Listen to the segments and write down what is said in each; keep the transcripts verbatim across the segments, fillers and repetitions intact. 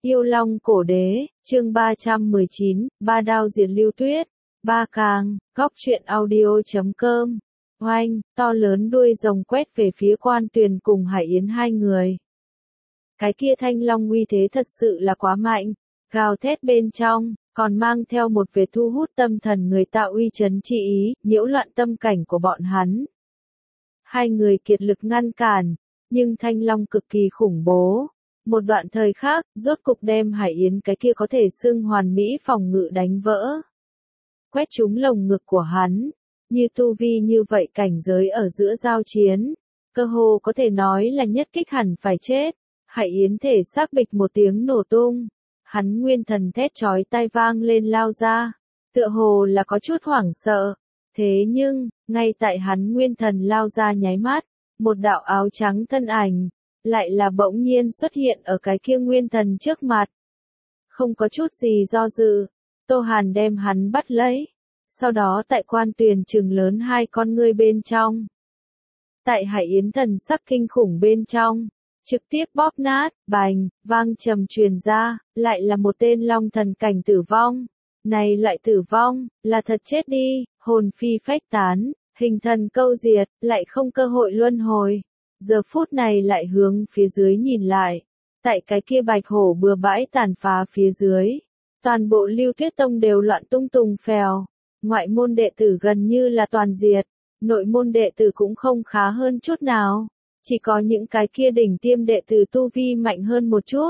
Yêu Long Cổ Đế, chương ba trăm mười chín, Ba Đao Diệt Lưu Tuyết, Ba Càng, góc truyện audio chấm com. Oanh, to lớn đuôi rồng quét về phía Quan Tuyền cùng Hải Yến hai người. Cái kia thanh long uy thế thật sự là quá mạnh, gào thét bên trong, còn mang theo một vẻ thu hút tâm thần người tạo uy chấn trị ý, nhiễu loạn tâm cảnh của bọn hắn. Hai người kiệt lực ngăn cản, nhưng thanh long cực kỳ khủng bố. Một đoạn thời khác, rốt cục đem Hải Yến cái kia có thể xưng hoàn mỹ phòng ngự đánh vỡ. Quét trúng lồng ngực của hắn, như tu vi như vậy cảnh giới ở giữa giao chiến, cơ hồ có thể nói là nhất kích hẳn phải chết. Hải Yến thể xác bịch một tiếng nổ tung, hắn nguyên thần thét chói tai vang lên lao ra, tựa hồ là có chút hoảng sợ. Thế nhưng, ngay tại hắn nguyên thần lao ra nháy mắt, một đạo áo trắng thân ảnh, lại là bỗng nhiên xuất hiện ở cái kia nguyên thần trước mặt. Không có chút gì do dự, Tô Hàn đem hắn bắt lấy, sau đó tại Quan Tuyền trừng lớn hai con ngươi bên trong. Tại Hải Yến thần sắc kinh khủng bên trong, trực tiếp bóp nát, bành, vang trầm truyền ra, lại là một tên long thần cảnh tử vong. Này loại tử vong, là thật chết đi, hồn phi phách tán, hình thần câu diệt, lại không cơ hội luân hồi. Giờ phút này lại hướng phía dưới nhìn lại, tại cái kia bạch hổ bừa bãi tàn phá phía dưới, toàn bộ Lưu Tuyết Tông đều loạn tung tùng phèo, ngoại môn đệ tử gần như là toàn diệt, nội môn đệ tử cũng không khá hơn chút nào, chỉ có những cái kia đỉnh tiêm đệ tử tu vi mạnh hơn một chút,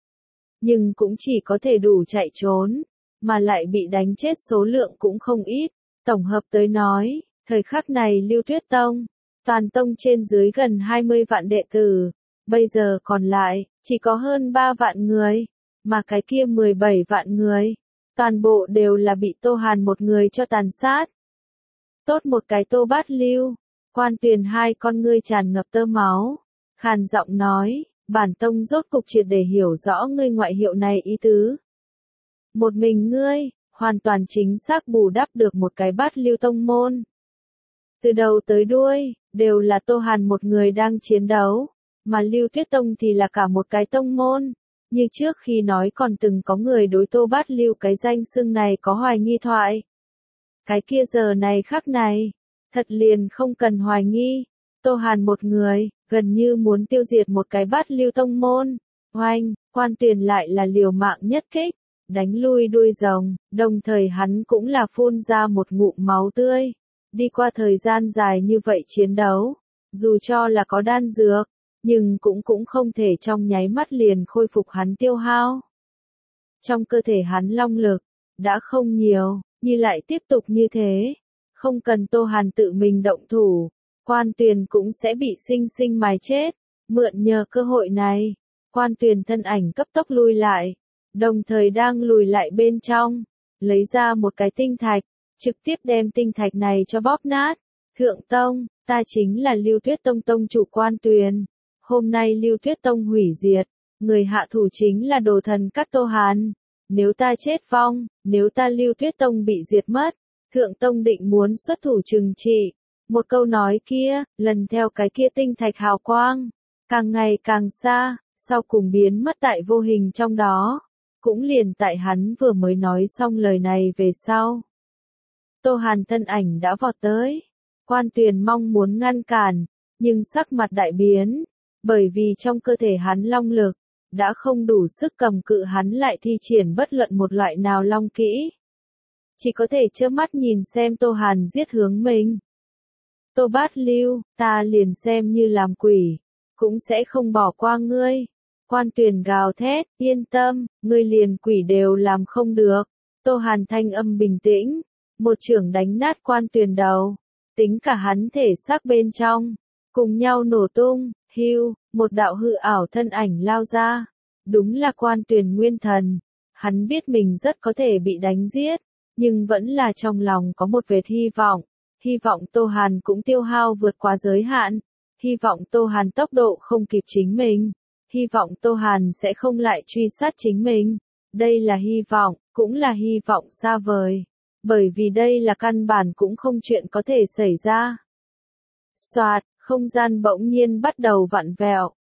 nhưng cũng chỉ có thể đủ chạy trốn, mà lại bị đánh chết số lượng cũng không ít. Tổng hợp tới nói, thời khắc này Lưu Tuyết Tông, toàn tông trên dưới gần hai mươi vạn đệ tử, bây giờ còn lại, chỉ có hơn ba vạn người, mà cái kia mười bảy vạn người, toàn bộ đều là bị Tô Hàn một người cho tàn sát. Tốt một cái Tô Bát Lưu, Quan Tuyền hai con ngươi tràn ngập tơ máu, khàn giọng nói, bản tông rốt cục triệt để hiểu rõ ngươi ngoại hiệu này ý tứ. Một mình ngươi, hoàn toàn chính xác bù đắp được một cái Bát Lưu tông môn. Từ đầu tới đuôi, đều là Tô Hàn một người đang chiến đấu, mà Lưu Tuyết Tông thì là cả một cái tông môn. Như trước khi nói còn từng có người đối Tô Bát Lưu cái danh xưng này có hoài nghi thoại. Cái kia giờ này khắc này, thật liền không cần hoài nghi. Tô Hàn một người, gần như muốn tiêu diệt một cái Bát Lưu tông môn. Oanh, Quan Tuyền lại là liều mạng nhất kích, đánh lui đuôi rồng, đồng thời hắn cũng là phun ra một ngụm máu tươi. Đi qua thời gian dài như vậy chiến đấu, dù cho là có đan dược, nhưng cũng cũng không thể trong nháy mắt liền khôi phục hắn tiêu hao. Trong cơ thể hắn long lực, đã không nhiều, như lại tiếp tục như thế, không cần Tô Hàn tự mình động thủ, Quan Tuyền cũng sẽ bị sinh sinh mài chết. Mượn nhờ cơ hội này, Quan Tuyền thân ảnh cấp tốc lui lại, đồng thời đang lùi lại bên trong, lấy ra một cái tinh thạch, trực tiếp đem tinh thạch này cho bóp nát. Thượng Tông, ta chính là Lưu Tuyết Tông tông chủ Quan Tuyền. Hôm nay Lưu Tuyết Tông hủy diệt, người hạ thủ chính là đồ thần các Tô Hàn. Nếu ta chết vong, nếu ta Lưu Tuyết Tông bị diệt mất, Thượng Tông định muốn xuất thủ trừng trị. Một câu nói kia, lần theo cái kia tinh thạch hào quang, càng ngày càng xa, sau cùng biến mất tại vô hình trong đó. Cũng liền tại hắn vừa mới nói xong lời này về sau, Tô Hàn thân ảnh đã vọt tới. Quan Tuyền mong muốn ngăn cản, nhưng sắc mặt đại biến, bởi vì trong cơ thể hắn long lực, đã không đủ sức cầm cự hắn lại thi triển bất luận một loại nào long kỹ. Chỉ có thể trơ mắt nhìn xem Tô Hàn giết hướng mình. Tô Bát Lưu, ta liền xem như làm quỷ, cũng sẽ không bỏ qua ngươi. Quan Tuyền gào thét, yên tâm, ngươi liền quỷ đều làm không được. Tô Hàn thanh âm bình tĩnh, một chưởng đánh nát Quan Tuyền đầu, tính cả hắn thể xác bên trong, cùng nhau nổ tung. Hưu, một đạo hư ảo thân ảnh lao ra, đúng là Quan Tuyền nguyên thần. Hắn biết mình rất có thể bị đánh giết, nhưng vẫn là trong lòng có một vệt hy vọng, hy vọng Tô Hàn cũng tiêu hao vượt quá giới hạn, hy vọng Tô Hàn tốc độ không kịp chính mình, hy vọng Tô Hàn sẽ không lại truy sát chính mình. Đây là hy vọng, cũng là hy vọng xa vời, bởi vì đây là căn bản cũng không chuyện có thể xảy ra. Soạt, không gian bỗng nhiên bắt đầu vặn vẹo,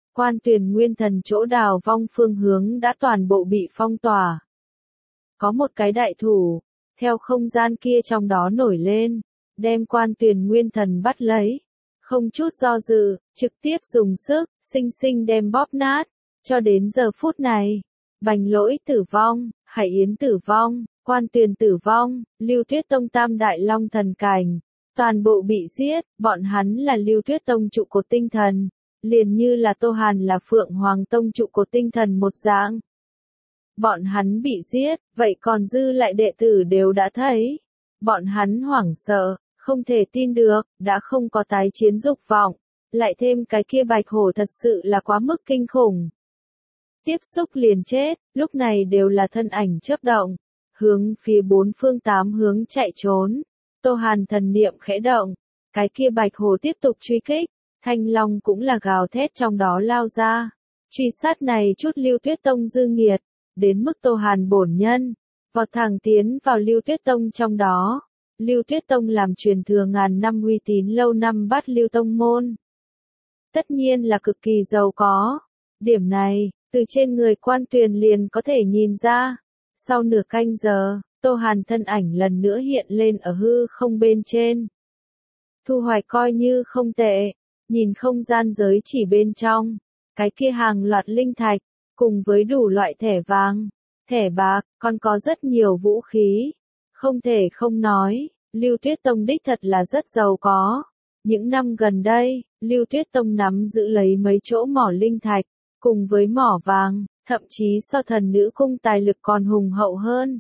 Quan Tuyền Nguyên Thần chỗ đào vong phương hướng đã toàn bộ bị phong tỏa. Có một cái đại thủ, theo không gian kia trong đó nổi lên, đem Quan Tuyền Nguyên Thần bắt lấy. Không chút do dự, trực tiếp dùng sức, sinh sinh đem bóp nát. Cho đến giờ phút này, Bành Lỗi tử vong, Hải Yến tử vong, Quan Tuyền tử vong, Lưu Tuyết Tông Tam Đại Long Thần Cảnh, toàn bộ bị giết, bọn hắn là Lưu Tuyết Tông trụ cột tinh thần, liền như là Tô Hàn là Phượng Hoàng Tông trụ cột tinh thần một dạng. Bọn hắn bị giết, vậy còn dư lại đệ tử đều đã thấy. Bọn hắn hoảng sợ, không thể tin được, đã không có tái chiến dục vọng, lại thêm cái kia bạch hổ thật sự là quá mức kinh khủng. Tiếp xúc liền chết, lúc này đều là thân ảnh chớp động, hướng phía bốn phương tám hướng chạy trốn. Tô Hàn thần niệm khẽ động, cái kia bạch hổ tiếp tục truy kích, Thanh Long cũng là gào thét trong đó lao ra. Truy sát này chút Lưu Tuyết Tông dư nghiệt, đến mức Tô Hàn bổn nhân, vọt thẳng tiến vào Lưu Tuyết Tông trong đó. Lưu Tuyết Tông làm truyền thừa ngàn năm uy tín lâu năm Bát Lưu Tông môn. Tất nhiên là cực kỳ giàu có. Điểm này, từ trên người Quan Tuyền liền có thể nhìn ra. Sau nửa canh giờ, Tô Hàn thân ảnh lần nữa hiện lên ở hư không bên trên. Thu hoạch coi như không tệ, nhìn không gian giới chỉ bên trong, cái kia hàng loạt linh thạch, cùng với đủ loại thẻ vàng, thẻ bạc, còn có rất nhiều vũ khí. Không thể không nói, Lưu Tuyết Tông đích thật là rất giàu có. Những năm gần đây, Lưu Tuyết Tông nắm giữ lấy mấy chỗ mỏ linh thạch, cùng với mỏ vàng, thậm chí so thần nữ cung tài lực còn hùng hậu hơn.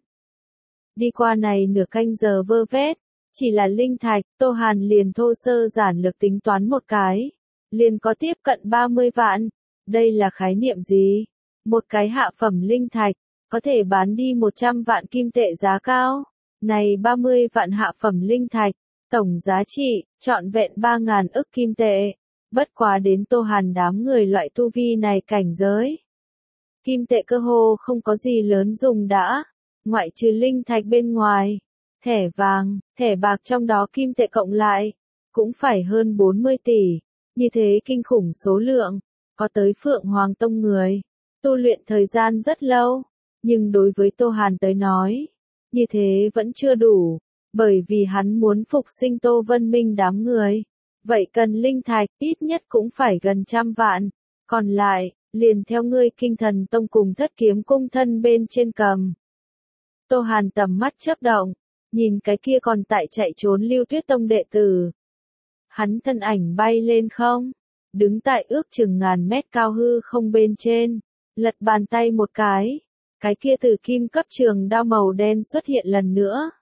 Đi qua này nửa canh giờ vơ vét, chỉ là linh thạch, Tô Hàn liền thô sơ giản lược tính toán một cái, liền có tiếp cận ba mươi vạn. Đây là khái niệm gì? Một cái hạ phẩm linh thạch, có thể bán đi một trăm vạn kim tệ giá cao. Này ba mươi vạn hạ phẩm linh thạch, tổng giá trị, trọn vẹn ba ngàn ức kim tệ. Bất quá đến Tô Hàn đám người loại tu vi này cảnh giới. Kim tệ cơ hồ không có gì lớn dùng đã, ngoại trừ linh thạch bên ngoài. Thẻ vàng, thẻ bạc trong đó kim tệ cộng lại, cũng phải hơn bốn mươi tỷ. Như thế kinh khủng số lượng, có tới Phượng Hoàng Tông người. Tu luyện thời gian rất lâu, nhưng đối với Tô Hàn tới nói, như thế vẫn chưa đủ, bởi vì hắn muốn phục sinh Tô Vân Minh đám người. Vậy cần linh thạch ít nhất cũng phải gần trăm vạn, còn lại, liền theo ngươi Kinh Thần Tông cùng Thất Kiếm Cung thân bên trên cầm. Tô Hàn tầm mắt chớp động, nhìn cái kia còn tại chạy trốn Lưu Tuyết Tông đệ tử. Hắn thân ảnh bay lên không, đứng tại ước chừng ngàn mét cao hư không bên trên, lật bàn tay một cái, cái kia tử kim cấp trường đao màu đen xuất hiện lần nữa.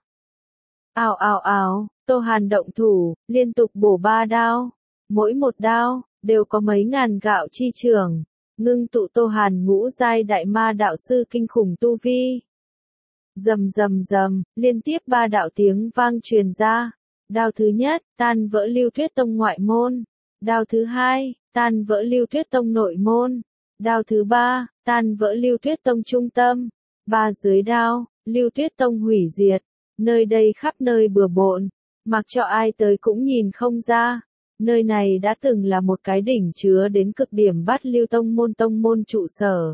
Ào ào ào, Tô Hàn động thủ, liên tục bổ ba đao, mỗi một đao, đều có mấy ngàn gạo chi trường, ngưng tụ Tô Hàn ngũ giai đại ma đạo sư kinh khủng tu vi. Rầm rầm rầm, liên tiếp ba đạo tiếng vang truyền ra. Đao thứ nhất, tan vỡ Lưu Tuyết Tông ngoại môn. Đao thứ hai, tan vỡ Lưu Tuyết Tông nội môn. Đao thứ ba, tan vỡ Lưu Tuyết Tông trung tâm. Ba dưới đao, Lưu Tuyết Tông hủy diệt. Nơi đây khắp nơi bừa bộn, mặc cho ai tới cũng nhìn không ra. Nơi này đã từng là một cái đỉnh chứa đến cực điểm Bát Lưu Tông môn tông môn trụ sở.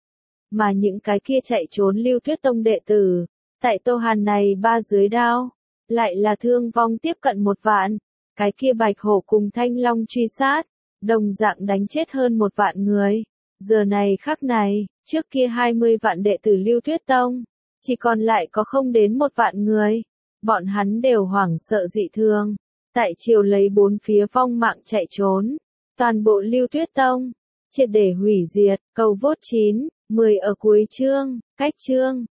Mà những cái kia chạy trốn Lưu Tuyết Tông đệ tử, tại Tô Hàn này ba dưới đao, lại là thương vong tiếp cận một vạn. Cái kia bạch hổ cùng Thanh Long truy sát, đồng dạng đánh chết hơn một vạn người. Giờ này khắc này, trước kia hai mươi vạn đệ tử Lưu Tuyết Tông, chỉ còn lại có không đến một vạn người. Bọn hắn đều hoảng sợ dị thương, tại chiều lấy bốn phía vong mạng chạy trốn. Toàn bộ Lưu Tuyết Tông, triệt để hủy diệt, cầu vốt chín, mười ở cuối chương, cách chương.